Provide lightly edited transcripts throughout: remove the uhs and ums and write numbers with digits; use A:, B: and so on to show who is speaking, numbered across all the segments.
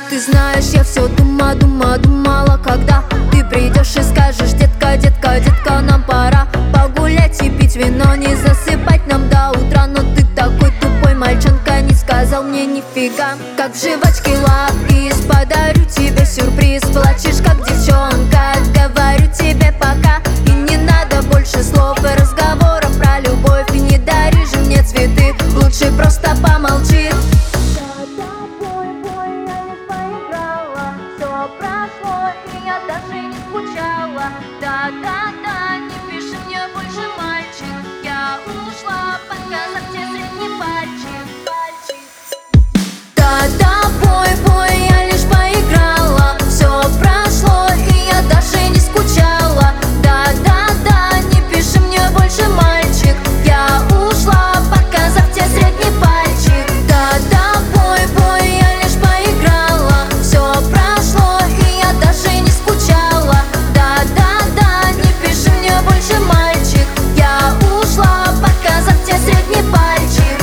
A: Ты знаешь, я все думала, когда ты придешь и скажешь: детка, детка, детка, нам пора погулять и пить вино, не засыпать нам до утра. Но ты такой тупой мальчонка, не сказал мне нифига. Как в жвачке лапис, подарю тебе сюрприз. Плачешь как девчонка, говорю тебе пока. И не надо больше слов и разговоров про любовь. И не дари же мне цветы, лучше просто помолчи.
B: Прошло, и я даже не скучала. Да-да-да, не пиши мне больше, мальчик. Я ушла, показав тебе средний пальчик.
A: Да, тобой я лишь поиграла. Все прошло, и я даже не скучала. Да-да-да, не пиши мне больше, мальчик. Я ушла, показав тебе средний пальчик. Да, тобой я лишь поиграла. Все прошло, и я даже не скучала. Да-да-да, не пиши мне больше, мальчик. Я ушла, показав тебе средний пальчик.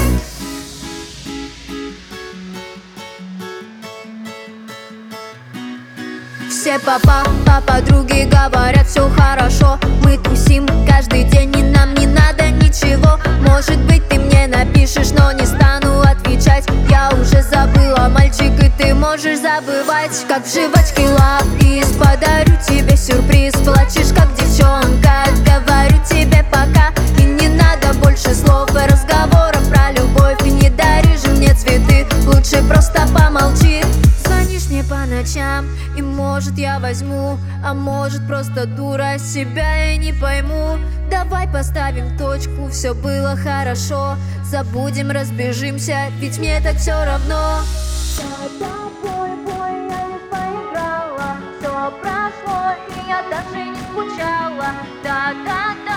A: Все подруги говорят: все хорошо, мы тусим каждый день, и нам не надо ничего. Может быть, ты мне напишешь, но не стану отвечать. Я уже забыла, мальчик, и ты можешь забывать. Как в жвачке лапис, подарю тебе сюрприз. Плачешь как девчонка, говорю тебе пока. И не надо больше слов и разговоров про любовь. И не дари же мне цветы, лучше просто помолчи. Звонишь мне по ночам, и может я возьму, а может просто дура себя я не пойму. Давай поставим точку, все было хорошо. Забудем, разбежимся, ведь мне так все равно.
B: Да-да, я лишь поиграла. Все прошло, и я даже не скучала. Да-да-да.